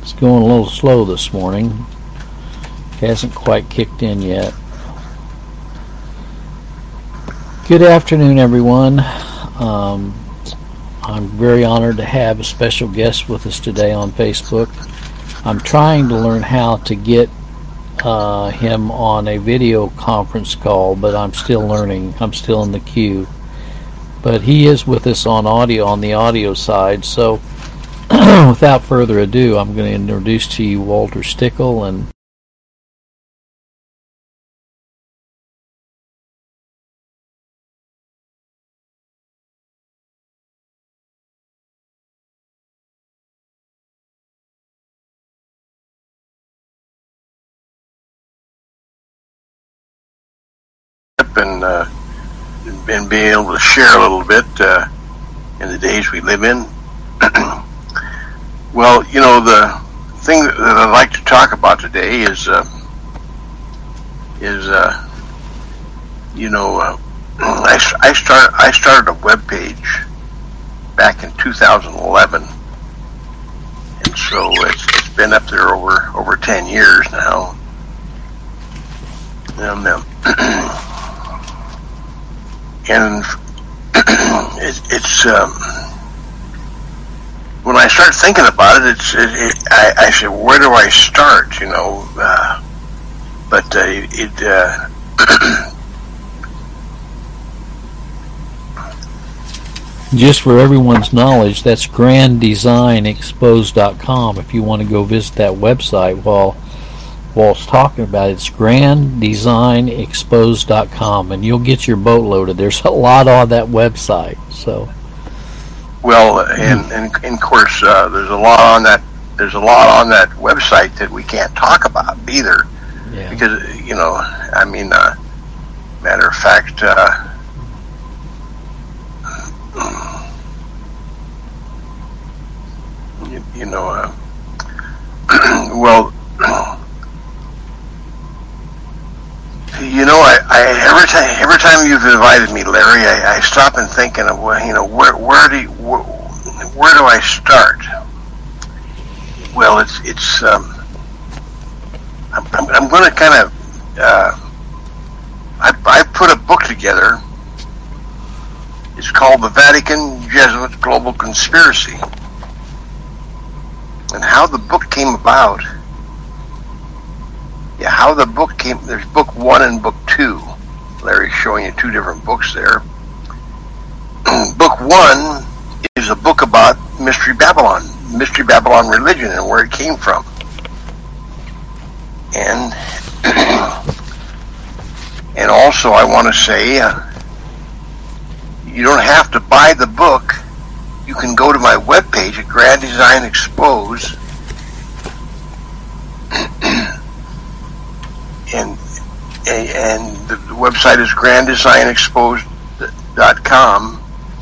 It's going a little slow this morning. Hasn't quite kicked in yet. Good afternoon, everyone. I'm very honored to have a special guest with us today on Facebook. I'm trying to learn how to get him on a video conference call, but I'm still learning. I'm still in the queue. But he is with us on audio, on the audio side. So without further ado, I'm going to introduce to you Walter Stickle. And and being able to share a little bit in the days we live in. Well, you know, the thing that I'd like to talk about today is I started a web page back in 2011, and so it's been up there over 10 years now. And it's when I start thinking about it, I said, where do I start? You know, just for everyone's knowledge, that's granddesignexposed.com. If you want to go visit that website while Walt's talking about it, it's granddesignexposed.com, and you'll get your boat loaded. There's a lot on that website. So, well, and of course, there's a lot on that. There's a lot on that website that we can't talk about either, because I mean, matter of fact, well. Every time you've invited me, Larry, I stop and thinking of where do I start? Well, I'm going to kind of I put a book together. It's called The Vatican Jesuit Global Conspiracy, and how the book came about. Yeah, how the book came. There's book 1 and book 2. Larry's showing you 2 different books there. Book 1 is a book about Mystery Babylon religion and where it came from. And and also I want to say, you don't have to buy the book. You can go to my webpage at Grand Design Exposed. And the website is granddesignexposed.com,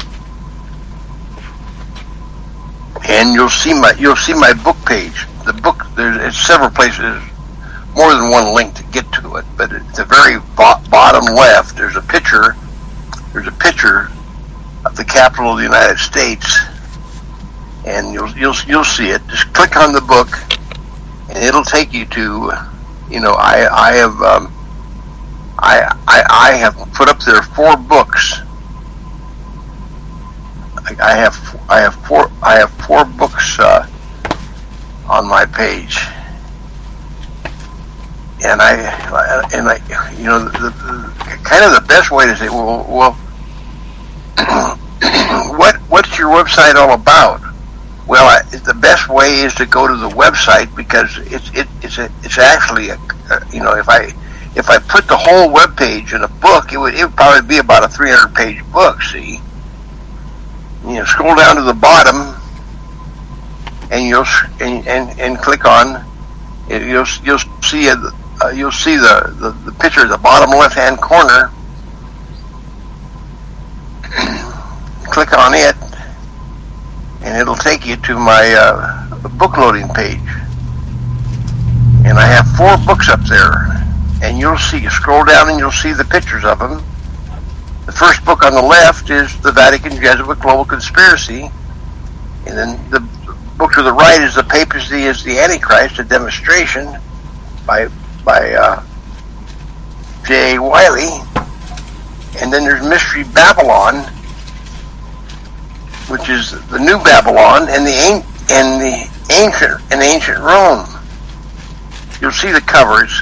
and you'll see my book page. The book, there's several places, more than one link to get to it, but at the very bottom left, there's a picture of the Capitol of the United States, and you'll see it. Just click on the book, and it'll take you to, I have put up there 4 books. I have 4 books on my page, and the kind of the best way to say, well, what's your website all about? Well, the best way is to go to the website, because it's actually if I put the whole web page in a book, it would probably be about a 300-page book. See, scroll down to the bottom, and and click on it. You'll see the picture at the bottom left-hand corner. Click on it, and it'll take you to my book loading page. And I have 4 books up there. And you'll scroll down and you'll see the pictures of them. The first book on the left is The Vatican Jesuit Global Conspiracy. And then the book to the right is The Papacy is the Antichrist, a demonstration by J. Wiley. And then there's Mystery Babylon, which is the New Babylon and the ancient Rome. You'll see the covers.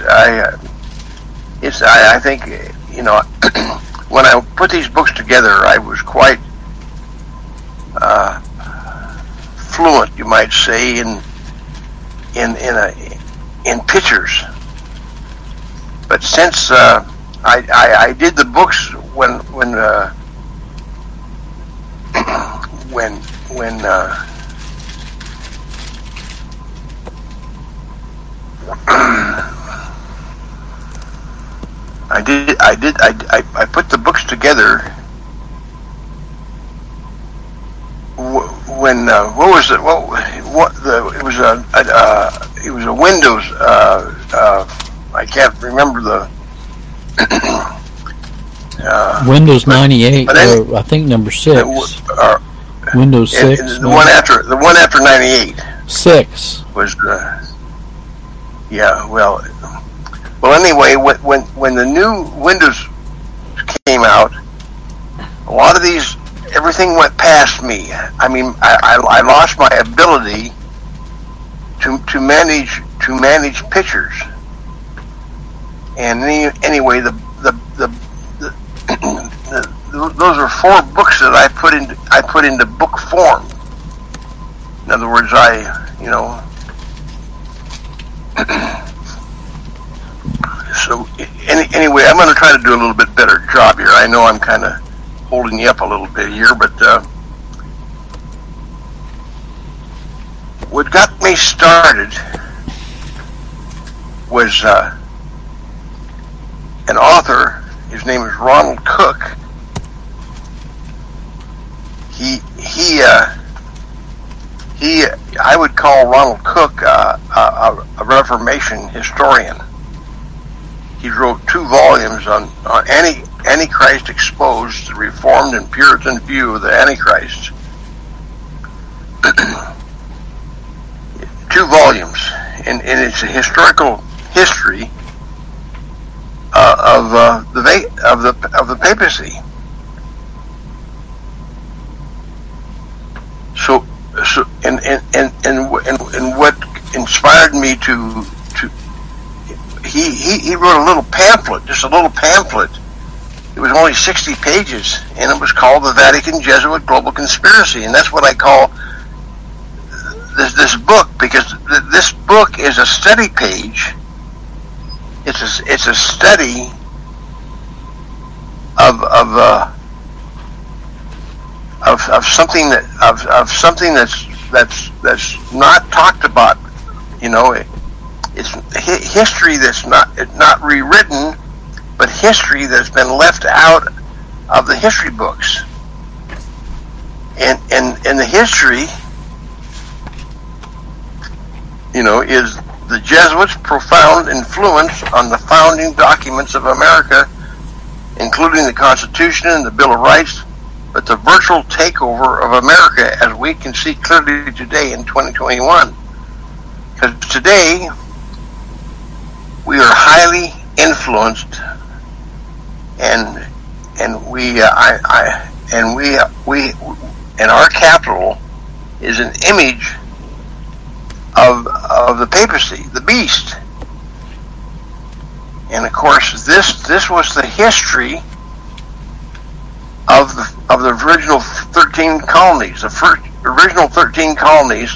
I think, you know, when I put these books together, I was quite fluent, you might say, in pictures. But since I did the books when I put the books together when what was it? It was a Windows. I can't remember the Windows 98, or I think number 6. Windows 6. The one after 98. 6 was yeah. Well. Anyway, when the new Windows came out, a lot of these, everything went past me. I mean, I lost my ability to manage pictures. And anyway, those are 4 books that I put into book form. In other words, So anyway, I'm going to try to do a little bit better job here. I know I'm kind of holding you up a little bit here, but what got me started was an author. His name is Ronald Cook. I would call Ronald Cook a Reformation historian. He wrote 2 volumes on Antichrist Exposed, the Reformed and Puritan View of the Antichrist. 2 volumes, and it's a historical history of the papacy. So and what inspired me to he wrote a little pamphlet, just a little pamphlet. It was only 60 pages, and it was called The Vatican Jesuit Global Conspiracy, and that's what I call this book, because this book is a study page. It's a study of something that's not talked about. You know, it's history that's not rewritten, but history that's been left out of the history books. And the history, you know, is the Jesuits' profound influence on the founding documents of America, including the Constitution and the Bill of Rights, but the virtual takeover of America as we can see clearly today in 2021. Because today, we are highly influenced, and our capital is an image of the papacy, the beast. And of course, this was the history of the original 13 colonies. The original 13 colonies,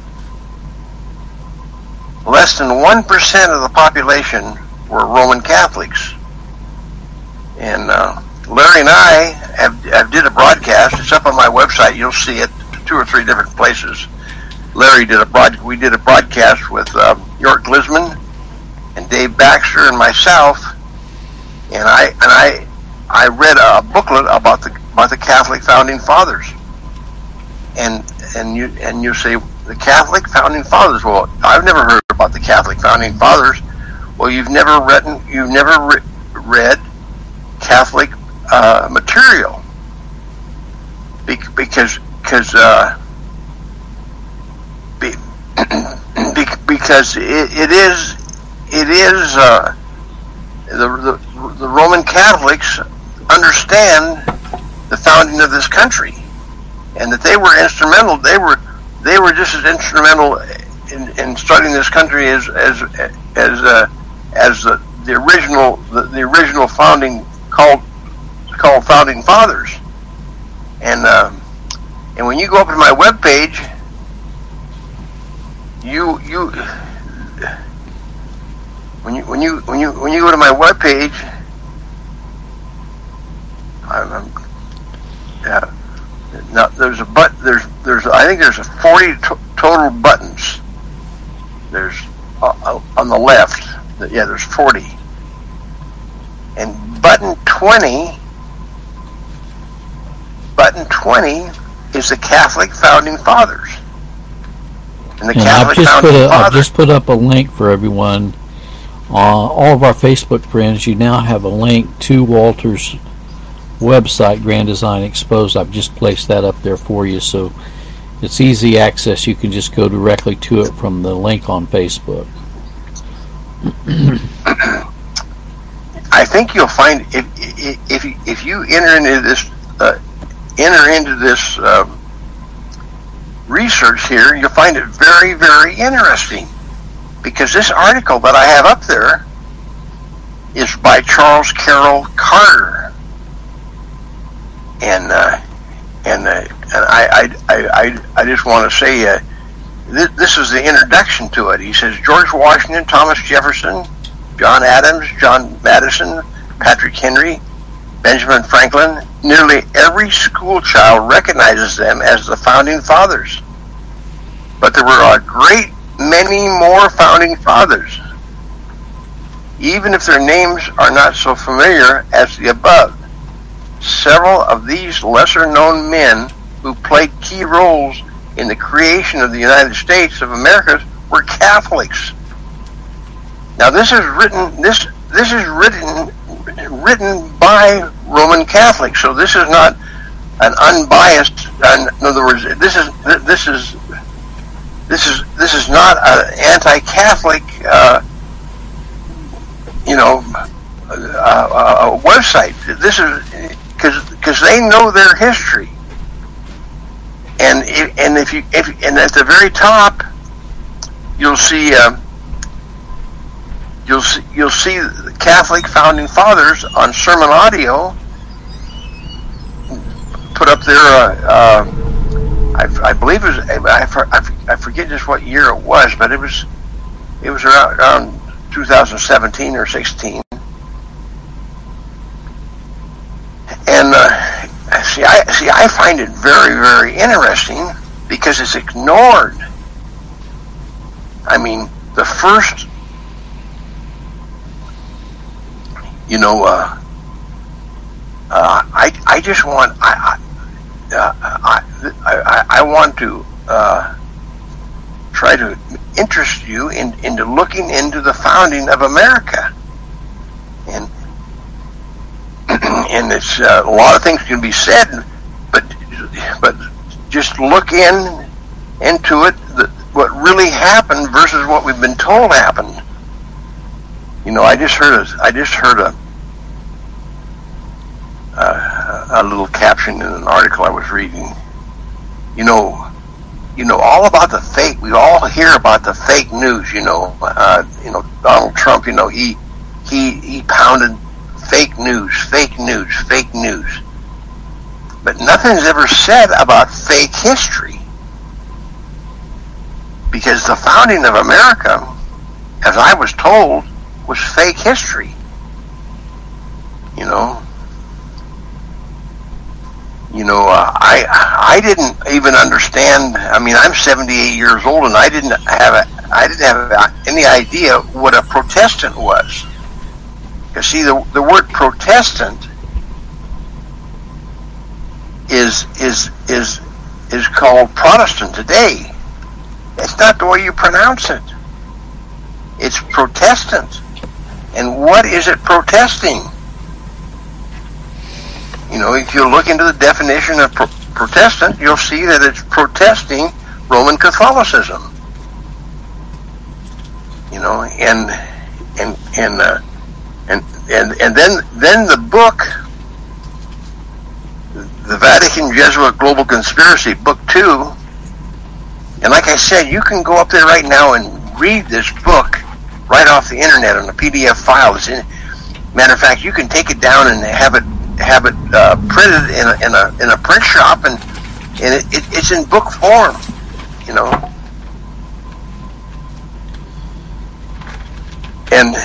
less than 1% of the population were Roman Catholics. And Larry and I have did a broadcast. It's up on my website. You'll see it 2 or 3 different places. Larry we did a broadcast with York Glisman and Dave Baxter and myself, and I read a booklet about the Catholic founding fathers. And you say, the Catholic founding fathers? Well, I've never heard about the Catholic founding fathers. Well, you've never read Catholic material, because because it is the Roman Catholics understand the founding of this country, and that they were instrumental. They were just as instrumental in starting this country as the original founding called founding fathers. And when you go up to my webpage, when you go to my webpage, now there's I think there's 40 total buttons. There's on the left. Yeah, there's 40. And button 20 is the Catholic founding fathers. And the Catholic I've just put up a link for everyone. All of our Facebook friends, you now have a link to Walter's website, Grand Design Exposed. I've just placed that up there for you, so it's easy access. You can just go directly to it from the link on Facebook. I think you'll find if you enter into this research here, you'll find it very, very interesting, because this article that I have up there is by Charles Carroll Carter, and I just want to say this is the introduction to it. He says George Washington, Thomas Jefferson, John Adams, John Madison, Patrick Henry, Benjamin Franklin. Nearly every school child recognizes them as the founding fathers. But there were a great many more founding fathers, even if their names are not so familiar as the above. Several of these lesser-known men who played key roles in the creation of the United States of America were Catholics. Now, this is written by Roman Catholics, so this is not an unbiased. In other words, this is not an anti-Catholic, website. This is because they know their history, and if at the very top, you'll see the Catholic founding fathers on sermon audio put up there. I believe it was. I forget just what year it was, but it was around 2017 or 16. And I find it very, very interesting because it's ignored. I mean, the first, I just want I want to try to interest you into looking into the founding of America, and it's a lot of things can be said, but just look into it, what really happened versus what we've been told happened. I just heard a little caption in an article I was reading. All about the fake. We all hear about the fake news. Donald Trump. He pounded fake news. But nothing's ever said about fake history, because the founding of America, as I was told, was fake history. I didn't even understand. I mean, I'm 78 years old, and I didn't have any idea what a Protestant was. Because see, the word Protestant is called Protestant today. It's not the way you pronounce it. It's Protestant. And what is it protesting? If you look into the definition of Protestant, you'll see that it's protesting Roman Catholicism. know, and then the book, The Vatican Jesuit Global Conspiracy, Book 2, and like I said, you can go up there right now and read this book right off the internet on a PDF file. Matter of fact, you can take it down and have it printed in a print shop, and it's in book form, you know. And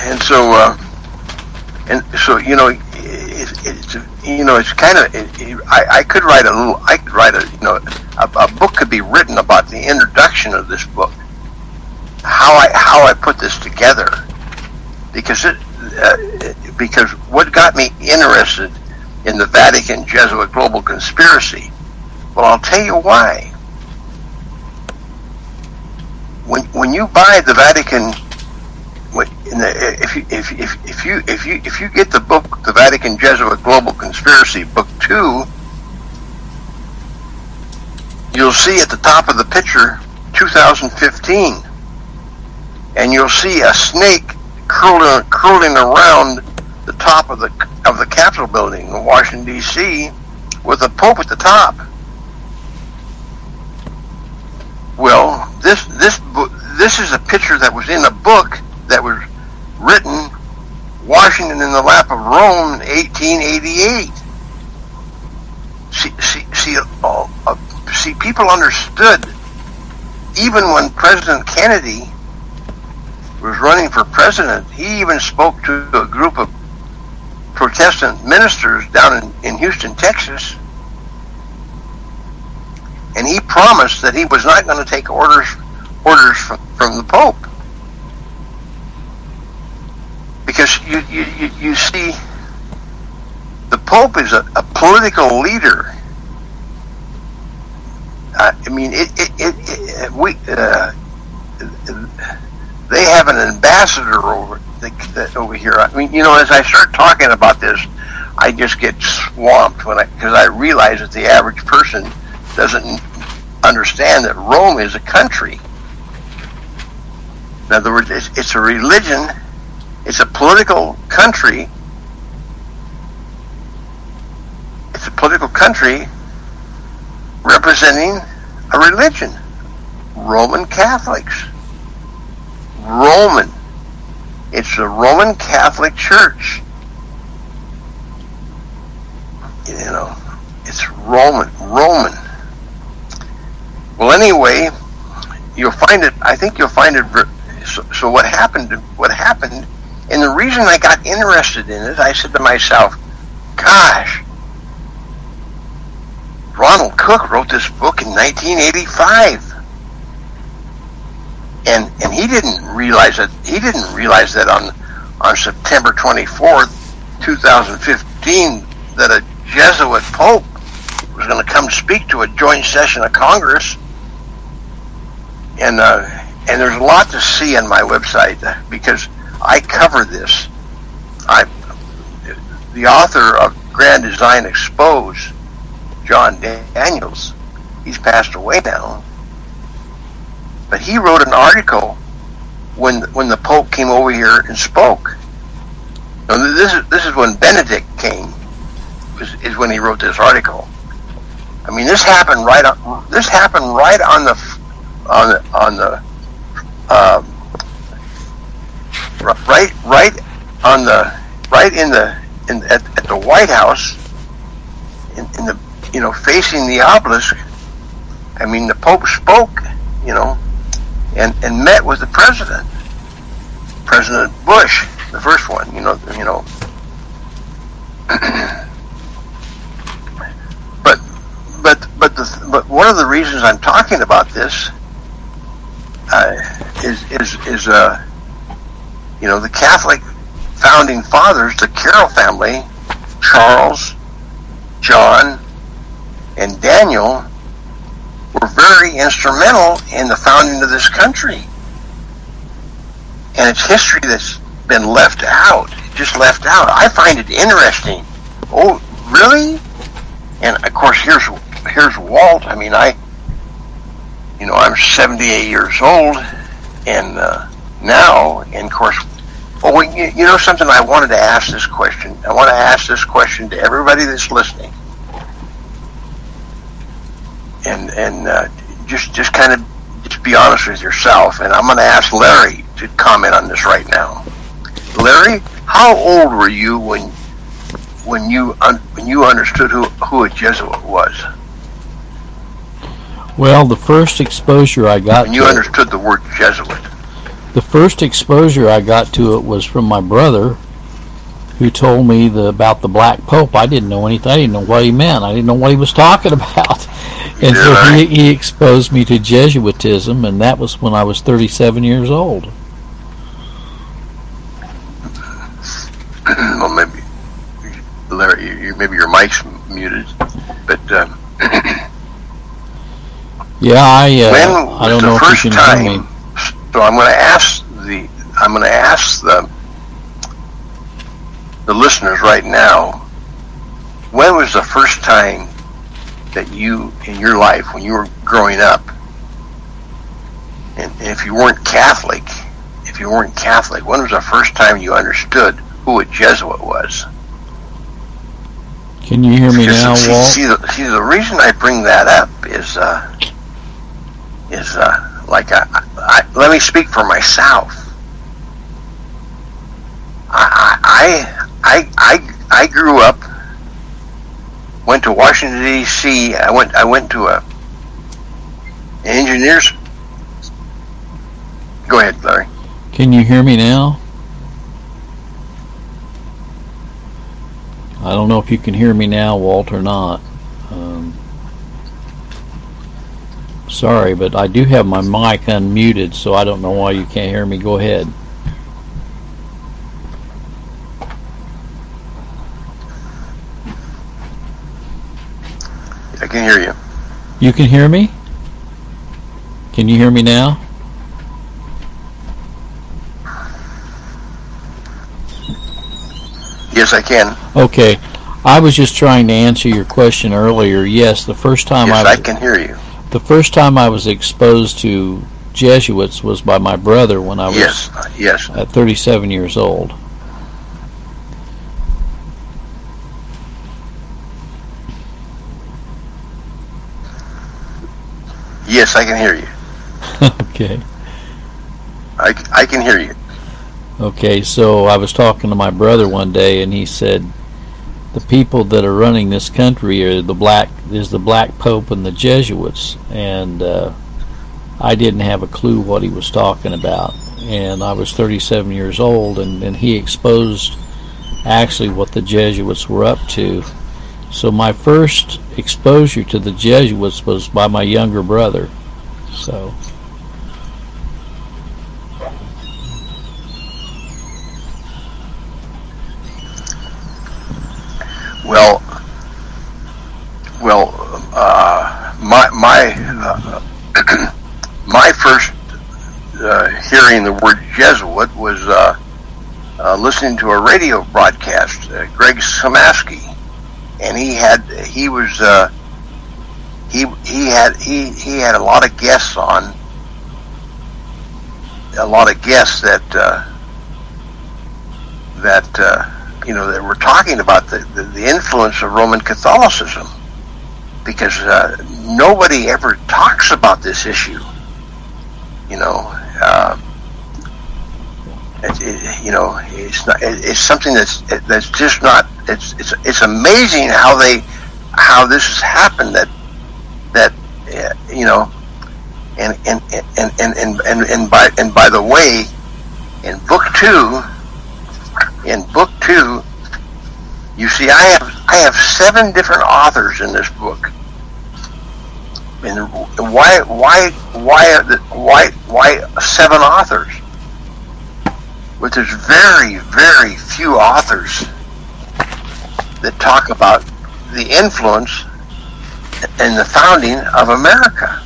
so you know, it's kind of, I could write a book could be written about the introduction of this book, how I put this together, because what got me interested in the Vatican Jesuit Global Conspiracy. Well, I'll tell you why. When you buy the Vatican, if you get the book, The Vatican Jesuit Global Conspiracy, Book 2, you'll see at the top of the picture 2015, and you'll see a snake curling around the top of the Capitol building in Washington, D.C., with the Pope at the top. Well, this is a picture that was in a book that was written, Washington in the Lap of Rome, in 1888. See, people understood, even when President Kennedy was running for president, he even spoke to a group of Protestant ministers down in Houston, Texas, and he promised that he was not going to take orders from the Pope, because you see, the Pope is a political leader. I mean, they have an ambassador over here. I mean, you know, as I start talking about this, I just get swamped because I realize that the average person doesn't understand that Rome is a country. In other words, it's a religion, it's a political country. It's a political country representing a religion. Roman Catholics. Roman. It's the Roman Catholic Church. You know, it's Roman. Well, anyway, you'll find it. I think you'll find it. So what happened? And the reason I got interested in it, I said to myself, "Gosh, Ronald Cook wrote this book in 1985." And he didn't realize that. He didn't realize that on September 24th, 2015, that a Jesuit Pope was going to come speak to a joint session of Congress. And there's a lot to see on my website because I cover this. The author of Grand Design Exposed, John Daniels, he's passed away now. But he wrote an article when the Pope came over here and spoke. Now, this is when Benedict came. Is when he wrote this article. I mean, this happened right on the at the White House in the, you know, facing the obelisk. I mean, the Pope spoke, you know, and met with the President Bush, the first one, you know. But one of the reasons I'm talking about this is you know, the Catholic founding fathers, the Carroll family, Charles, John, and Daniel, were very instrumental in the founding of this country. And it's history that's been left out, just left out. I find it interesting. Oh, really? And of course, here's Walt. I mean, I'm 78 years old, and now, and of course, well, you know something, I wanted to ask this question. I want to ask this question to everybody that's listening. And just kind of just be honest with yourself. And I'm going to ask Larry to comment on this right now. Larry, how old were you when you understood who a Jesuit was? Well, the first exposure I got when you understood the word Jesuit. The first exposure I got to it was from my brother, who told me about the Black Pope. I didn't know anything. I didn't know what he meant. I didn't know what he was talking about. And so he exposed me to Jesuitism, and that was when I was 37 years old. Well, maybe, Larry, maybe your mic's muted, but yeah, I don't know if you can hear me. So I'm going to ask the listeners right now, when was the first time that you, in your life, when you were growing up, and if you weren't Catholic, when was the first time you understood who a Jesuit was? Can you hear me now, Walt? See, the reason I bring that up is like let me speak for myself. I grew up, went to Washington D.C. I went to an engineers. Go ahead, Larry. Can you hear me now? I don't know if you can hear me now, Walt, or not. Sorry, but I do have my mic unmuted, so I don't know why you can't hear me. Go ahead. I can hear you. You can hear me? Can you hear me now? Yes, I can. Okay. I was just trying to answer your question earlier. Yes, the first time I can hear you. The first time I was exposed to Jesuits was by my brother when I was at 37 years old. Yes, I can hear you. Okay. I can hear you. Okay, so I was talking to my brother one day, and he said the people that are running this country are the Black Pope and the Jesuits, and I didn't have a clue what he was talking about. And I was 37 years old, and he exposed actually what the Jesuits were up to. So my first exposure to the Jesuits was by my younger brother. So. My first hearing the word Jesuit was listening to a radio broadcast. Greg Samaski, and he had a lot of guests on, that were talking about the influence of Roman Catholicism, because nobody ever talks about this issue. It's something that's just not. It's amazing how this has happened. And by the way, in book two, you see, I have 7 different authors in this book. And why 7 authors? But there's very, very few authors that talk about the influence and the founding of America.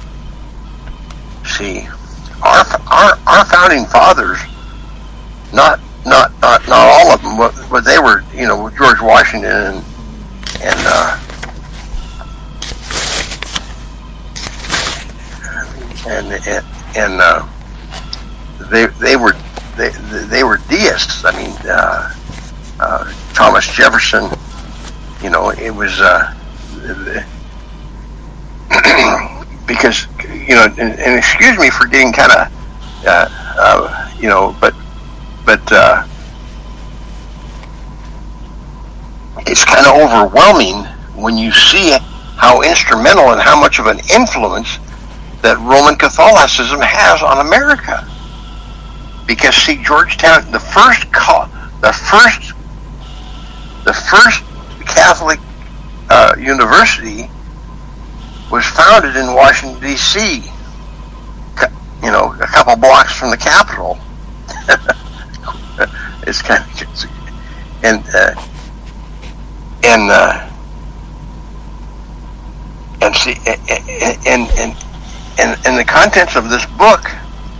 See, our founding fathers, not all of them, but they were, George Washington and they were deists. I mean, Thomas Jefferson. You know, it was because and excuse me for getting kind of but it's kind of overwhelming when you see how instrumental and how much of an influence that Roman Catholicism has on America. Because see, Georgetown, the first Catholic university was founded in Washington, D.C., a couple blocks from the Capitol. It's kind of and see and the contents of this book,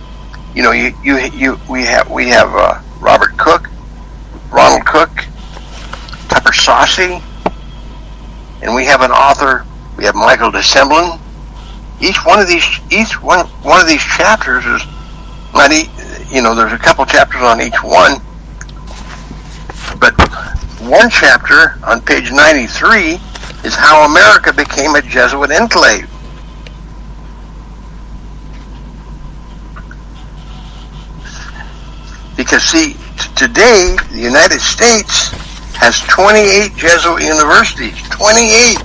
we have Robert Cook, Ronald Cook, Tucker Saucy, and we have an author. We have Michael de Semblin. Each one of these chapters is not. There's a couple chapters on each one, but one chapter on page 93 is how America became a Jesuit enclave. Because see, today the United States has 28 Jesuit universities. 28.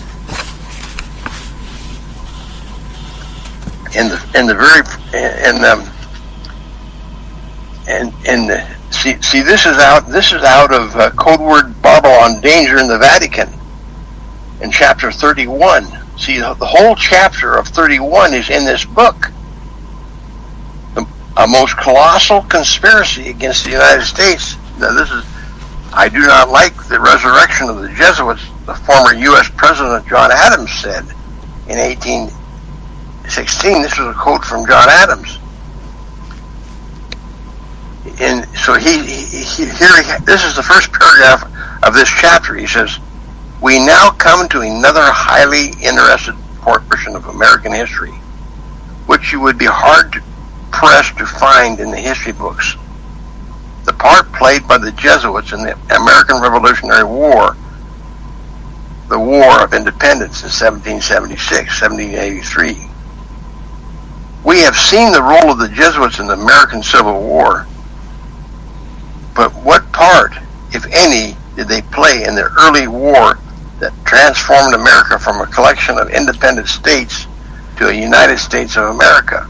See, this is out of Code Word Babylon Danger in the Vatican in chapter 31. See, the whole chapter of 31 is in this book. A most colossal conspiracy against the United States. Now, I do not like the resurrection of the Jesuits, the former U.S. President John Adams said in 1816. This is a quote from John Adams. And so this is the first paragraph of this chapter. He says, "We now come to another highly interested portion of American history, which you would be hard-pressed to find in the history books. The part played by the Jesuits in the American Revolutionary War, the War of Independence in 1776, 1783. We have seen the role of the Jesuits in the American Civil War, but what part, if any, did they play in the early war that transformed America from a collection of independent states to a United States of America?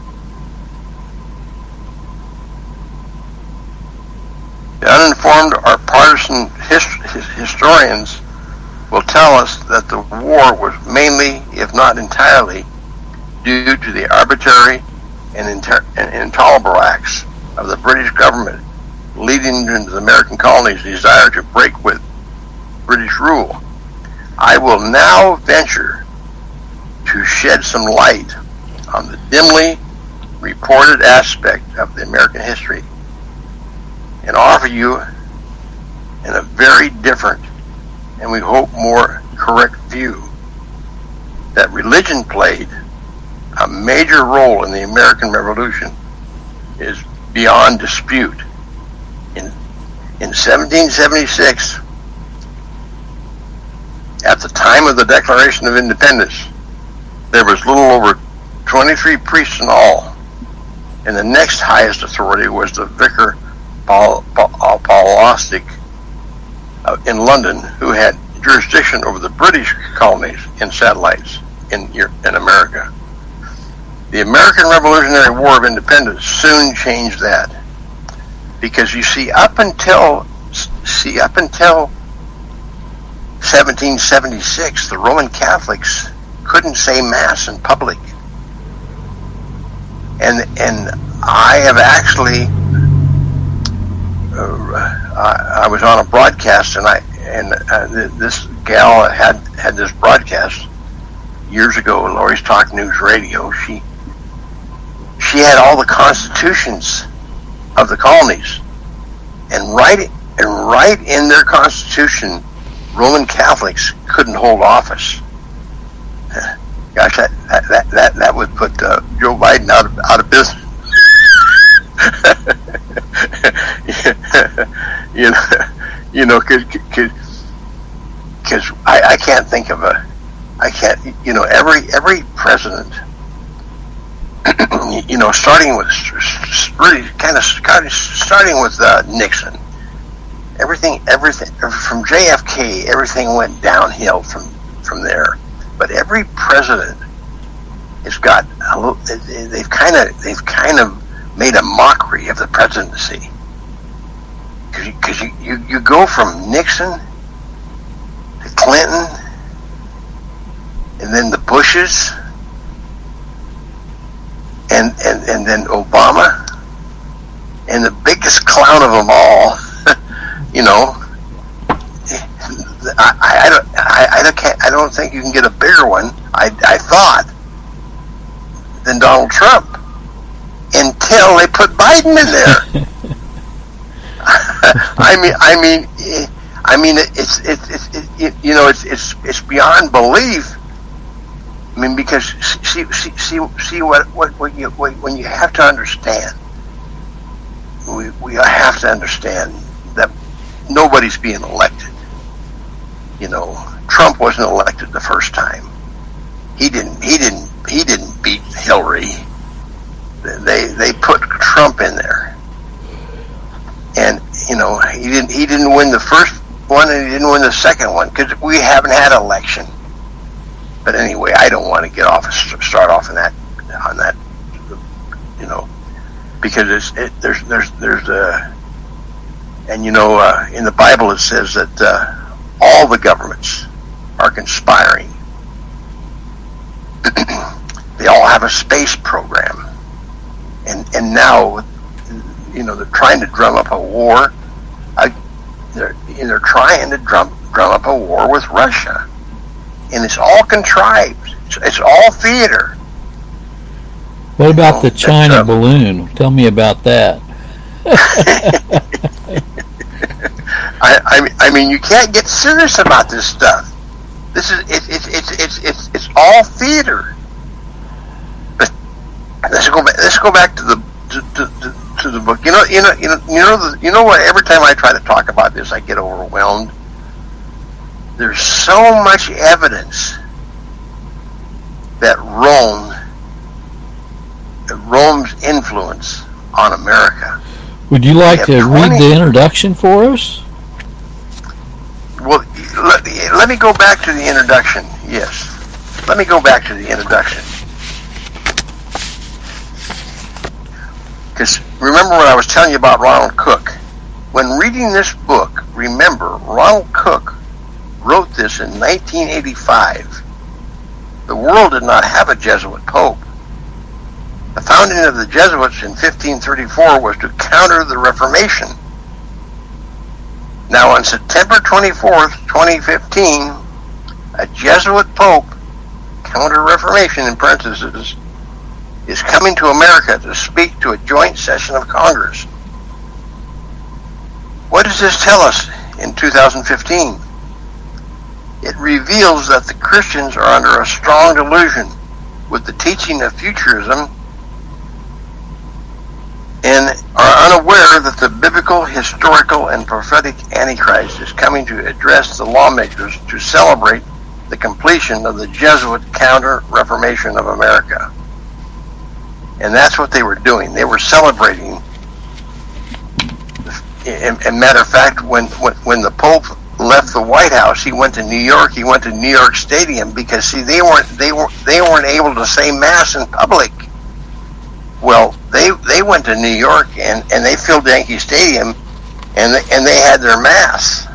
The uninformed or partisan historians will tell us that the war was mainly, if not entirely, due to the arbitrary and intolerable acts of the British government, leading into the American colonies' desire to break with British rule. I will now venture to shed some light on the dimly reported aspect of the American history and offer you in a very different and we hope more correct view that religion played a major role in the American Revolution is beyond dispute. In 1776, at the time of the Declaration of Independence, there was little over 23 priests in all, and the next highest authority was the Vicar Apostolic in London, who had jurisdiction over the British colonies and satellites in America. The American Revolutionary War of Independence soon changed that, because you see, up until 1776, the Roman Catholics couldn't say Mass in public, and I have actually. I was on a broadcast, and this gal had this broadcast years ago on Lori's Talk News Radio. She had all the constitutions of the colonies, and right in their constitution, Roman Catholics couldn't hold office. Gosh, that would put Joe Biden out of business. because I can't think of every president, starting with Nixon. Everything from JFK, everything went downhill from there. But every president has got they've kind of made a mockery of the presidency, because you go from Nixon to Clinton, and then the Bushes, and then Obama, and the biggest clown of them all. I don't think you can get a bigger one. I thought, than Donald Trump, until they put Biden in there. It's beyond belief. I mean, because see what when you have to understand. We have to understand that nobody's being elected. Trump wasn't elected the first time. He didn't beat Hillary. They put Trump in there, and he didn't win the first one, and he didn't win the second one, because we haven't had an election. But anyway, I don't want to start off on that, because in the Bible it says that all the governments are conspiring. They all have a space program, and now they're trying to drum up a war. They're trying to drum up a war with Russia, and it's all contrived. It's all theater. What about the China balloon? Tell me about that. I mean, you can't get serious about this stuff. This is it's all theater. But let's go back to the book. You know what? Every time I try to talk about this, I get overwhelmed. There's so much evidence that Rome's influence on America. Would you like to read the introduction for us? Well, let me go back to the introduction. Yes. Let me go back to the introduction. Because remember what I was telling you about Ronald Cook. When reading this book, remember, Ronald Cook wrote this in 1985. The world did not have a Jesuit pope. The founding of the Jesuits in 1534 was to counter the Reformation. Now, on September 24th, 2015, a Jesuit pope, counter-Reformation in parentheses, is coming to America to speak to a joint session of Congress. What does this tell us in 2015? It reveals that the Christians are under a strong delusion with the teaching of futurism and are unaware that the biblical, historical, and prophetic Antichrist is coming to address the lawmakers to celebrate the completion of the Jesuit counter-Reformation of America. And that's what they were doing. They were celebrating. And matter of fact, when the Pope left the White House, he went to New York. He went to New York Stadium because, see, they weren't able to say Mass in public. Well, they went to New York and they filled Yankee Stadium, and they had their Mass.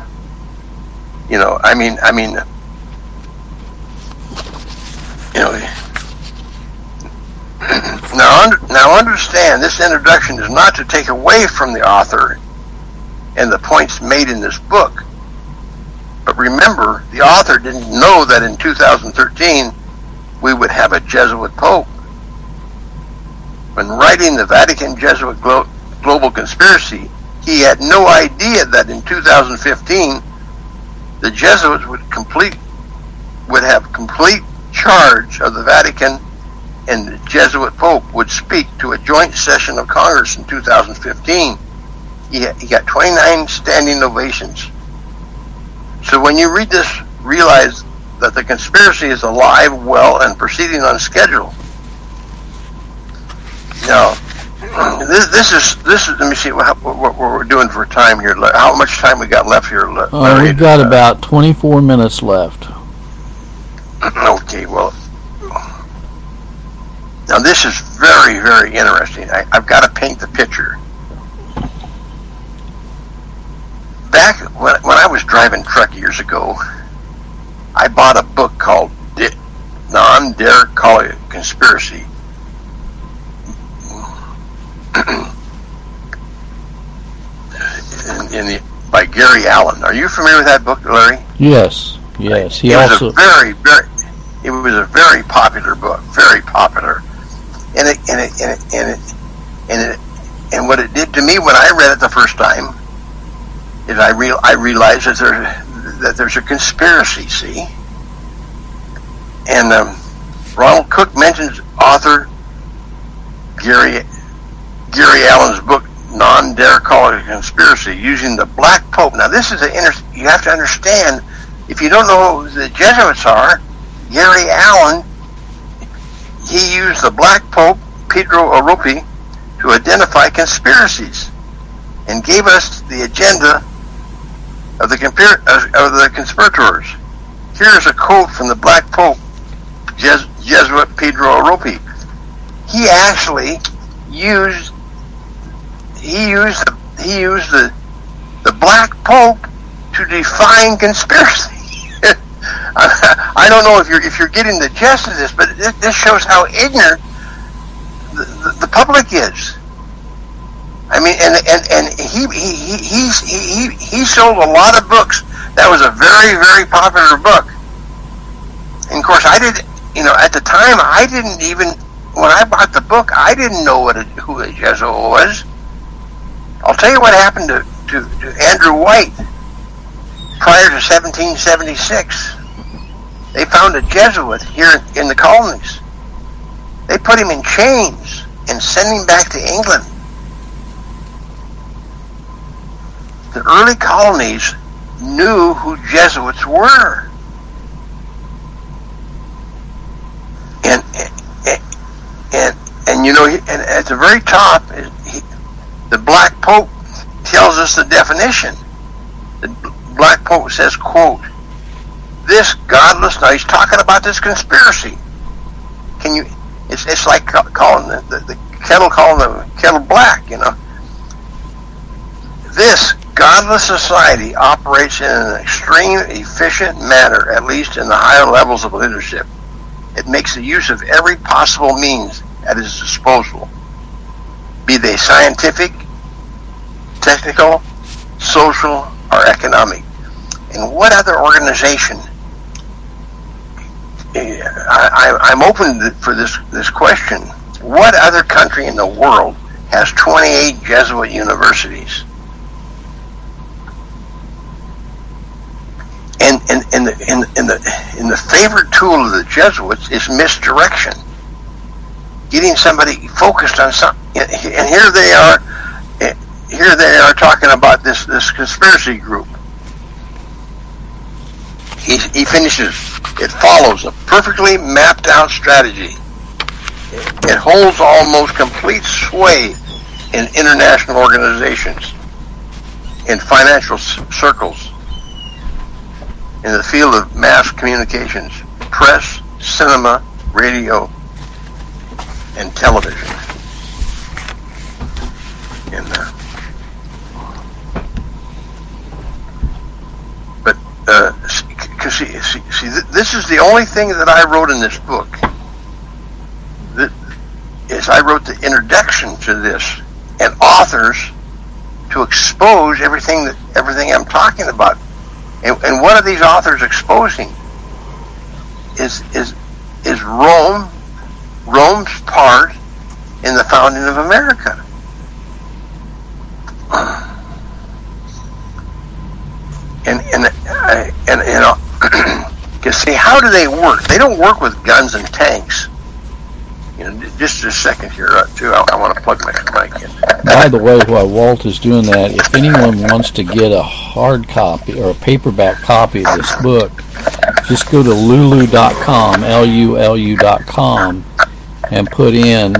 Now understand, this introduction is not to take away from the author and the points made in this book. But remember, the author didn't know that in 2013 we would have a Jesuit pope. When writing the Vatican Jesuit Global Conspiracy, he had no idea that in 2015 the Jesuits would have complete charge of the Vatican and the Jesuit Pope would speak to a joint session of Congress in 2015. He got 29 standing ovations. So when you read this, realize that the conspiracy is alive, well, and proceeding on schedule. Now, this is. Let me see what we're doing for time here. How much time we got left here, Larry? We've got about 24 minutes left. Okay, well, now this is very, very interesting. I've got to paint the picture. Back when I was driving truck years ago, I bought a book called Non-Dare Call It Conspiracy. By Gary Allen. Are you familiar with that book, Larry? Yes. It was a very popular book, very popular. And what it did to me when I read it the first time is I realized that there's a conspiracy. See, and Ronald Cook mentions author Gary Allen's book Non-Dare Call It a Conspiracy, using the Black Pope. Now this is you have to understand, if you don't know who the Jesuits are, Gary Allen, he used the Black Pope, Pedro Oropi, to identify conspiracies and gave us the agenda of the conspirators. Here's a quote from the Black Pope, Jesuit Pedro Oropi. He actually used the Black Pope to define conspiracy. I don't know if you're getting the gist of this, but this shows how ignorant the public is. I mean, and he sold a lot of books. That was a very, very popular book. And of course, at the time, I didn't even, when I bought the book, I didn't know who a Jesuit was. I'll tell you what happened to Andrew White prior to 1776. They found a Jesuit here in the colonies. They put him in chains and sent him back to England. The early colonies knew who Jesuits were. And you know, and at the very top, the Black Pope tells us the definition. The Black Pope says, quote, "This godless," now he's talking about this conspiracy. It's like calling the kettle black, you know. "This godless society operates in an extreme efficient manner, at least in the higher levels of leadership. It makes the use of every possible means at its disposal, be they scientific, technical, social, or economic." And what other organization? I'm open for this question. What other country in the world has 28 Jesuit universities? And the favorite tool of the Jesuits is misdirection, getting somebody focused on something. And here they are talking about this conspiracy group. He finishes, "It follows a perfectly mapped out strategy. It holds almost complete sway in international organizations, in financial circles, in the field of mass communications, press, cinema, radio, and television." Because see, this is the only thing that I wrote in this book. I wrote the introduction to this and authors to expose everything I'm talking about. And what are these authors exposing? Is Rome's part in the founding of America? And you know, because see, how do they work? They don't work with guns and tanks. You just a second here, too. I want to plug my mic in. By the way, while Walt is doing that, if anyone wants to get a hard copy or a paperback copy of this book, just go to lulu.com, LULU.com, and put in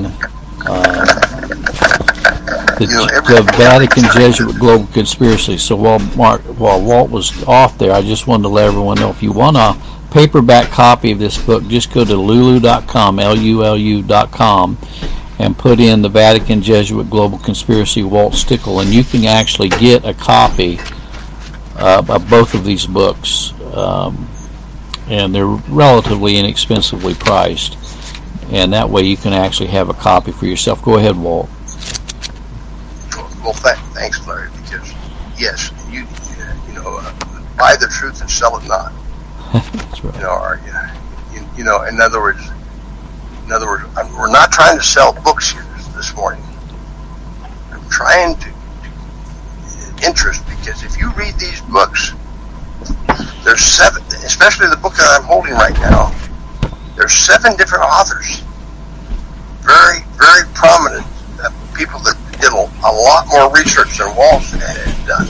the Vatican Jesuit Global Conspiracy. So while Walt was off there, I just wanted to let everyone know, if you want a paperback copy of this book, just go to lulu.com, LULU.com, and put in the Vatican Jesuit Global Conspiracy, Walt Stickle, and you can actually get a copy of both of these books, and they're relatively inexpensively priced, and that way you can actually have a copy for yourself. Go ahead, Walt. Well, thanks, Larry, because, yes, you buy the truth and sell it not. That's right. In other words, we're not trying to sell books here this morning. I'm trying to interest, because if you read these books, there's 7, especially the book that I'm holding right now, there's 7 different authors, very, very prominent people that did a lot more research than Walt had done.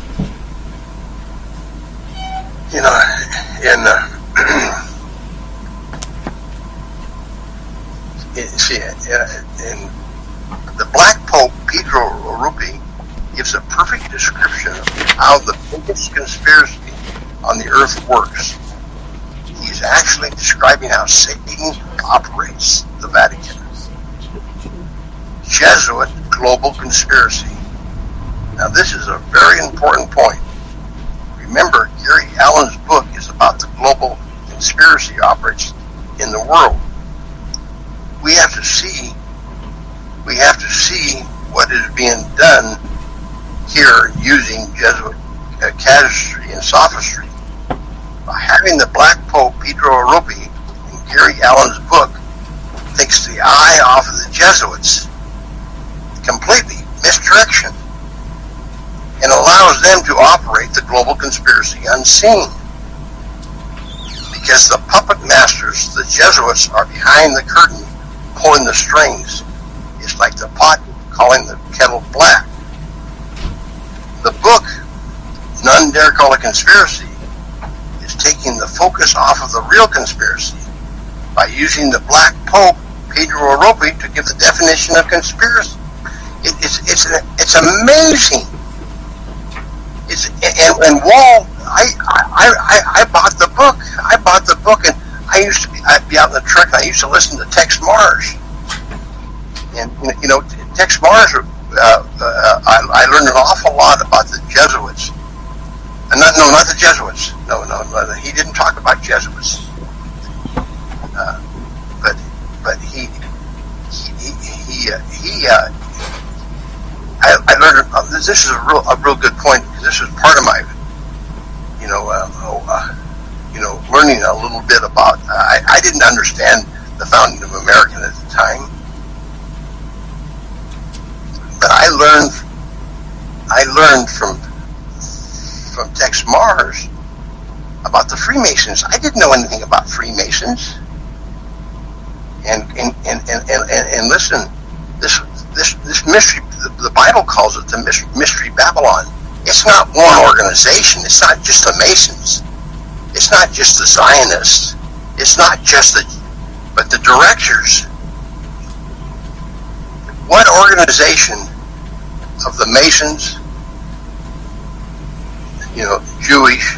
And the Black Pope, Pedro Arrupi, gives a perfect description of how the biggest conspiracy on the earth works. He's actually describing how Satan operates the Vatican. Jesuit global conspiracy. Now, this is a very important point. Remember, Gary Allen's book is about the global conspiracy operates in the world. We have to see what is being done here using Jesuit casuistry and sophistry. By having the Black Pope, Pedro Arrupi, in Gary Allen's book, takes the eye off of the Jesuits completely, misdirection, and allows them to operate the global conspiracy unseen. Because the puppet masters, the Jesuits, are behind the curtain, pulling the strings. It's like the pot calling the kettle black. The book, None Dare Call a Conspiracy, is taking the focus off of the real conspiracy by using the Black Pope, Pedro Arrupi, to give the definition of conspiracy. It's amazing. And Walt, I bought the book. And I'd be out in the truck, and I used to listen to Tex Mars. And Tex Mars, I learned an awful lot about the Jesuits. Not the Jesuits. No, he didn't talk about Jesuits. But he I learned this is a real good point, because this is part of my learning a little bit about. I didn't understand the founding of America at the time, but I learned from Tex Mars about the Freemasons. I didn't know anything about Freemasons. And listen, this mystery, the Bible calls it the mystery Babylon. It's not one organization. It's not just the Masons. It's not just the Zionists. It's not just but the directors. What organization of the Masons, Jewish,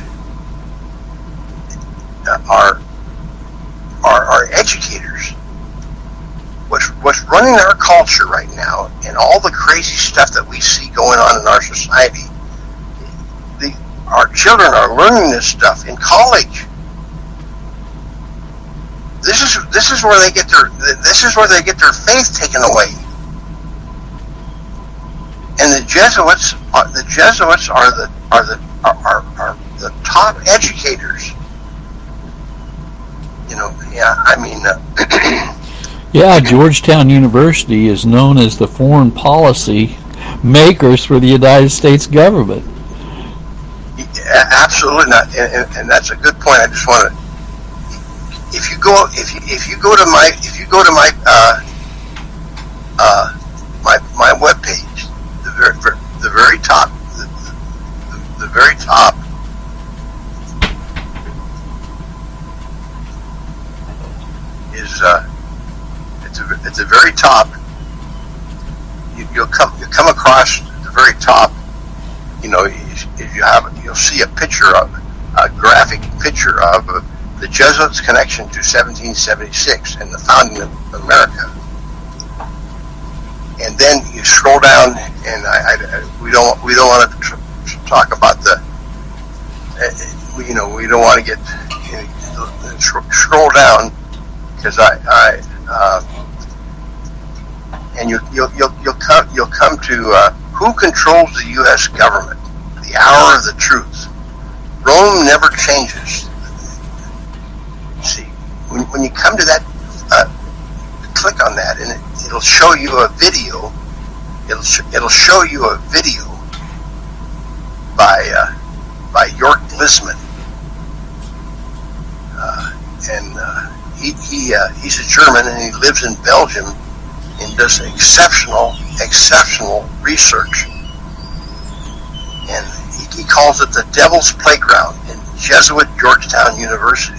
are educators? What's running our culture right now, and all the crazy stuff that we see going on in our society, our children are learning this stuff in college. This is where they get their faith taken away. And the Jesuits are the top educators. Yeah, Georgetown University is known as the foreign policy makers for the United States government. Absolutely not, and that's a good point. I just want to, if you go to my my webpage, the very top, the very top. Is at the very top. You'll come across the very top. You know, you'll see a picture of a graphic picture of the Jesuits' connection to 1776 and the founding of America. And then you scroll down, and we don't want to talk about the. We don't want to get scroll down because and you'll come to who controls the U.S. government? The hour of the truth. Rome never changes. See, when you come to that, click on that, and it'll show you a video. It'll show you a video by York Lisman, and he's a German, and he lives in Belgium and does exceptional research. And he calls it the Devil's Playground in Jesuit Georgetown University.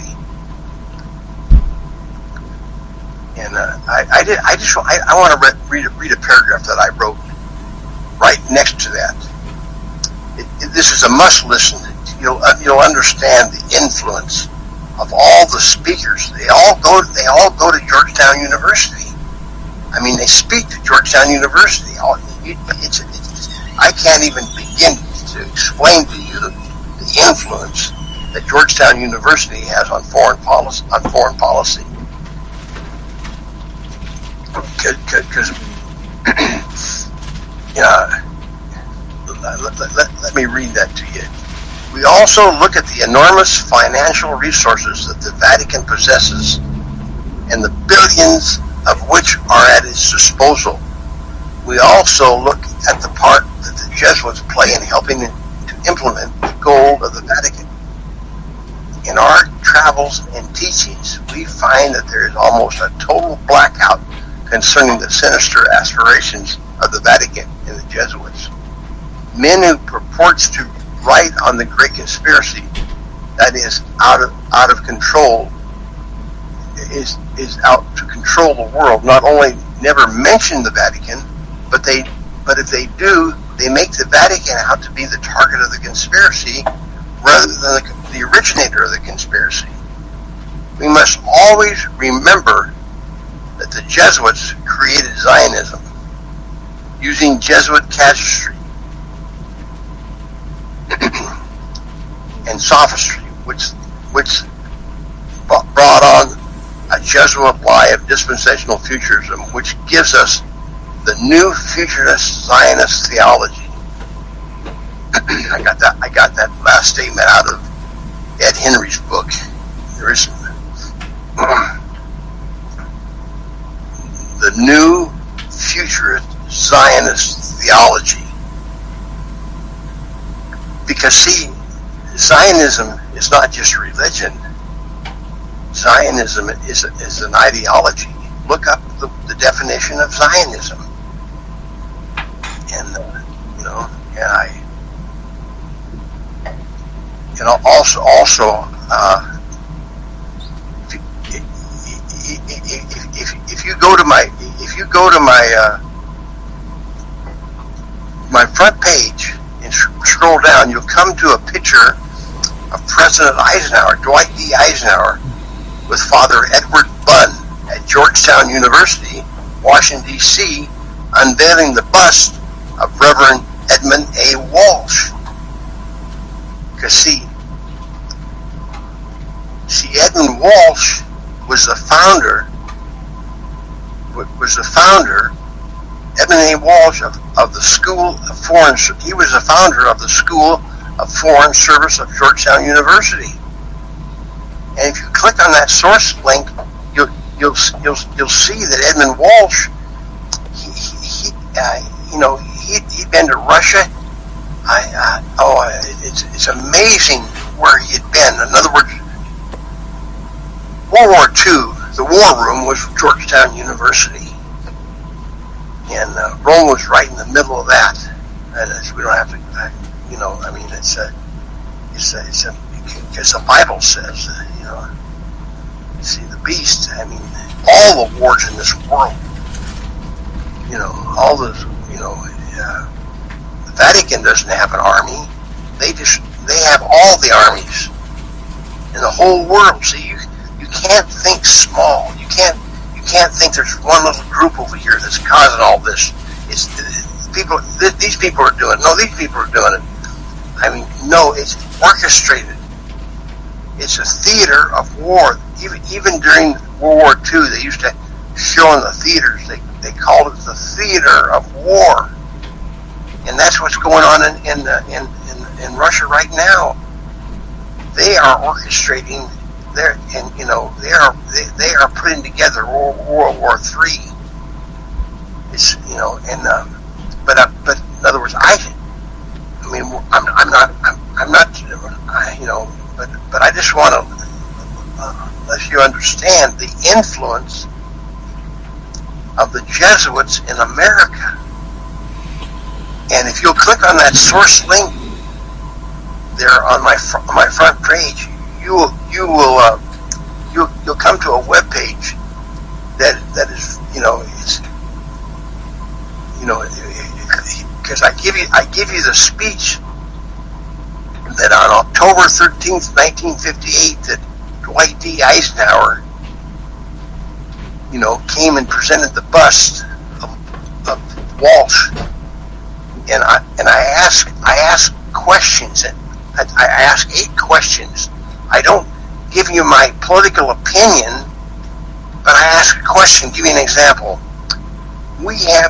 And I want to read a paragraph that I wrote right next to that. This is a must listen. You'll understand the influence of all the speakers. They all go to Georgetown University. I mean, they speak to Georgetown University. I can't even begin to explain to you the influence that Georgetown University has on foreign policy. Because let me read that to you. We also look at the enormous financial resources that the Vatican possesses, and the billions of which are at its disposal. We also look at the part that the Jesuits play in helping to implement the goal of the Vatican. In our travels and teachings, we find that there is almost a total blackout concerning the sinister aspirations of the Vatican and the Jesuits. Men who purports to write on the great conspiracy that is out of control, is out to control the world, not only never mention the Vatican, but if they do, they make the Vatican out to be the target of the conspiracy rather than the originator of the conspiracy. We must always remember that the Jesuits created Zionism using Jesuit casuistry and sophistry, which brought on a Jesuit lie of dispensational futurism, which gives us the new futurist Zionist theology. I got that last statement out of Ed Henry's book. There is the new futurist Zionist theology. Because see, Zionism is not just religion. Zionism is an ideology. Look up the definition of Zionism, and also if you go to my front page and scroll down, you'll come to a picture of President Eisenhower, Dwight D. Eisenhower, with Father Edward Bunn at Georgetown University, Washington, D.C., unveiling the bust of Reverend Edmund A. Walsh. Because see, Edmund Walsh was the founder. Edmund A. Walsh of the School of Foreign. He was the founder of the School of Foreign Service of Georgetown University. And if you click on that source link, you'll see that Edmund Walsh, he'd been to Russia. It's amazing where he had been. In other words, World War II, the war room was Georgetown University. and Rome was right in the middle of that. And we don't have to, I mean, it's because the Bible says, see the beast. I mean, all the wars in this world, all those, the Vatican doesn't have an army. They have all the armies in the whole world. See, you can't think small. You can't think there's one little group over here that's causing all this. It's people. These people are doing it. No, these people are doing it. I mean, no, it's orchestrated. It's a theater of war. Even during World War II, they used to show in the theaters. They called it the theater of war, and that's what's going on in Russia right now. They are orchestrating. They are putting together World War III. It's but in other words, but I just want to let you understand the influence of the Jesuits in America. And if you'll click on that source link there on my front page, you'll come to a web page that is because I give you the speech that on October 13th, 1958, that Dwight D. Eisenhower, came and presented the bust of Walsh, and I ask questions, and I ask 8 questions. I don't give you my political opinion, but I ask a question. Give you an example. We have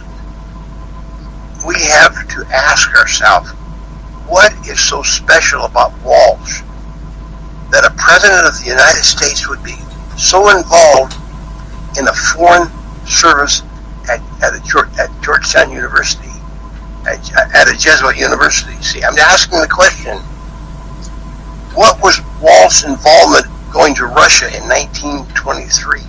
to ask ourselves, what is so special about Walsh that a president of the United States would be so involved in a foreign service at Georgetown University, at a Jesuit university? See, I'm asking the question, what was Walsh's involvement going to Russia in 1923?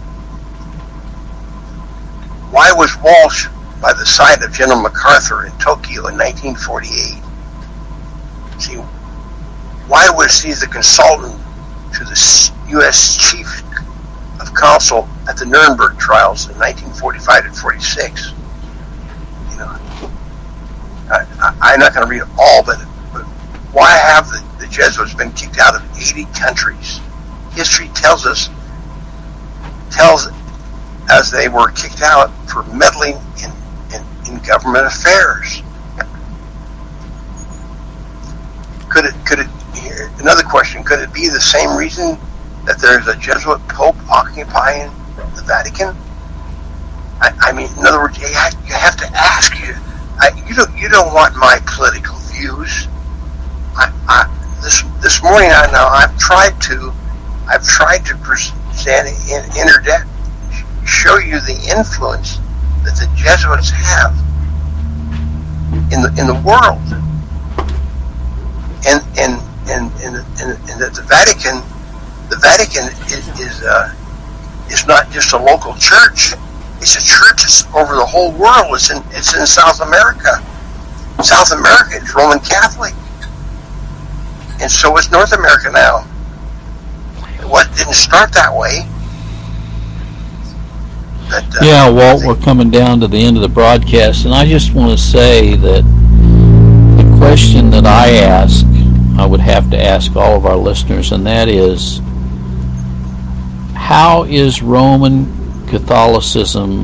Why was Walsh by the side of General MacArthur in Tokyo in 1948? See, why was he the consultant to the U.S. Chief of Counsel at the Nuremberg trials in 1945 and 46? I'm not going to read all, but why have the Jesuits been kicked out of 80 countries? History tells us as they were kicked out for meddling in government affairs. Another question, could it be the same reason that there's a Jesuit Pope occupying the Vatican? I mean, in other words, you have to ask. You don't want my political views. This morning, I've tried to present show you the influence that the Jesuits have in the world, and that the Vatican is not just a local church. It's a church that's over the whole world. It's in South America. South America is Roman Catholic, and so is North America now. It didn't start that way. Walt, we're coming down to the end of the broadcast, and I just want to say that the question that I would have to ask all of our listeners, and that is, how is Roman Catholicism,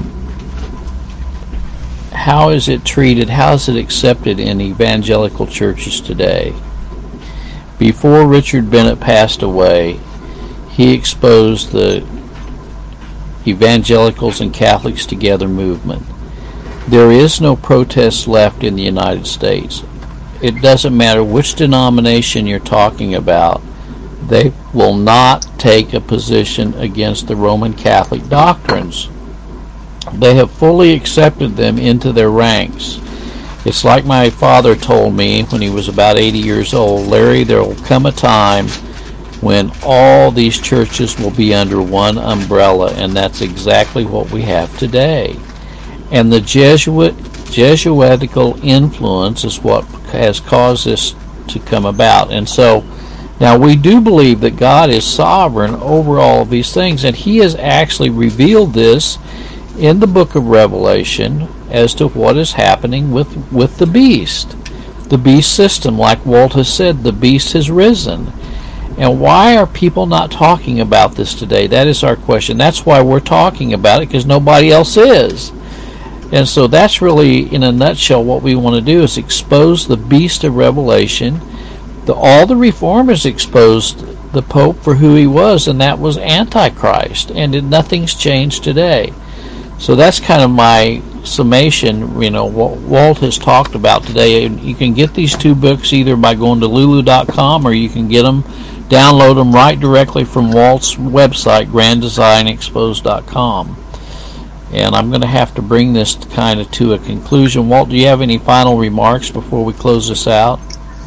how is it treated, how is it accepted in evangelical churches today? Before Richard Bennett passed away, he exposed the Evangelicals and Catholics Together movement. There is no protest left in the United States. It doesn't matter which denomination you're talking about. They will not take a position against the Roman Catholic doctrines. They have fully accepted them into their ranks. It's like my father told me when he was about 80 years old, Larry, there will come a time when all these churches will be under one umbrella, and that's exactly what we have today. And the Jesuitical influence is what has caused this to come about. And so now we do believe that God is sovereign over all of these things, and He has actually revealed this in the book of Revelation as to what is happening with the beast. The beast system, like Walt has said, the beast has risen. And why are people not talking about this today? That is our question. That's why we're talking about it, because nobody else is. And so that's really, in a nutshell, what we want to do is expose the beast of Revelation. All the reformers exposed the Pope for who he was, and that was Antichrist. And nothing's changed today. So that's kind of my summation, what Walt has talked about today. You can get these two books either by going to lulu.com, or you can get them, download them right directly from Walt's website, granddesignexposed.com. And I'm going to have to bring this kind of to a conclusion. Walt, do you have any final remarks before we close this out?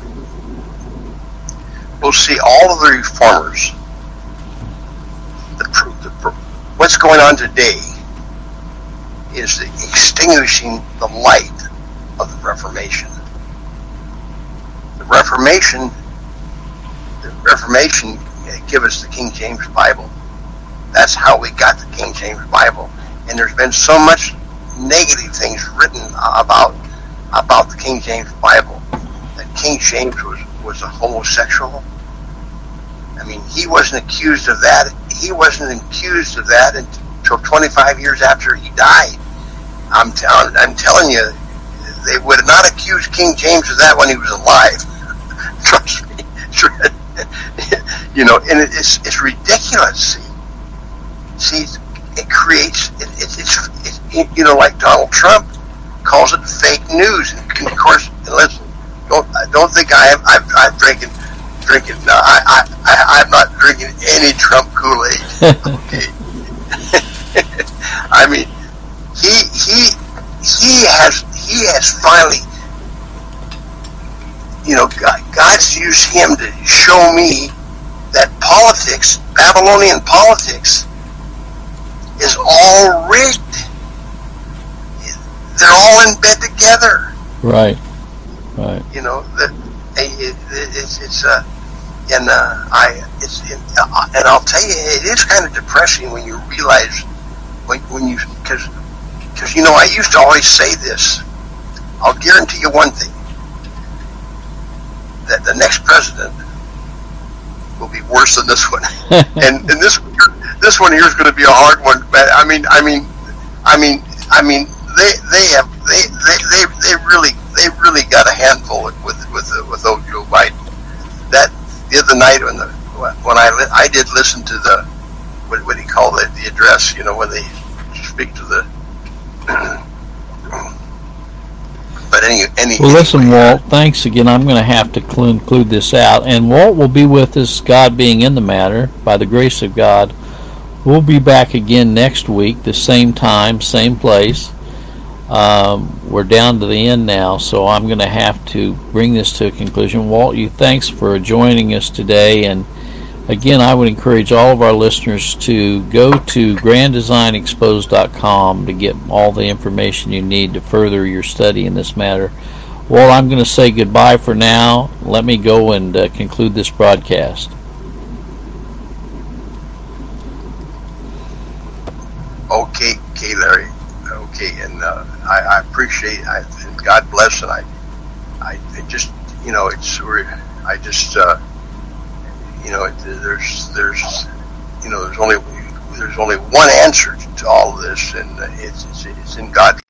We'll see all of the reformers. What's going on today is the extinguishing the light of the Reformation. The Reformation gave us the King James Bible. That's how we got the King James Bible. And there's been so much negative things written about the King James Bible. That King James was a homosexual. I mean, he wasn't accused of that. He wasn't accused of that until 25 years after he died. I'm telling you, they would not accuse King James of that when he was alive. Trust me. And it's ridiculous. See, it creates it's like Donald Trump calls it fake news. And of course, listen, don't think I'm drinking. No, I'm not drinking any Trump Kool-Aid. Okay. I mean, he has finally, God's used him to show me that politics, Babylonian politics, is all rigged. They're all in bed together. Right. And I'll tell you, it is kind of depressing when you realize because I used to always say this. I'll guarantee you one thing, that the next president will be worse than this one, and this one here is going to be a hard one. But I mean, they really got a handful with old Joe Biden. That the other night when I did listen to the what do you call it, the address, when they speak to the. But well, listen, Walt, thanks again. I'm going to have to conclude this out. And Walt will be with us, God being in the matter, by the grace of God. We'll be back again next week, the same time, same place. We're down to the end now, so I'm going to have to bring this to a conclusion. Walt, thanks for joining us today. And again, I would encourage all of our listeners to go to granddesignexposed.com to get all the information you need to further your study in this matter. Well, I'm going to say goodbye for now. Let me go and conclude this broadcast. Okay, Larry. Okay, and I appreciate. And God bless, and I just there's only one answer to all of this, and it's in God.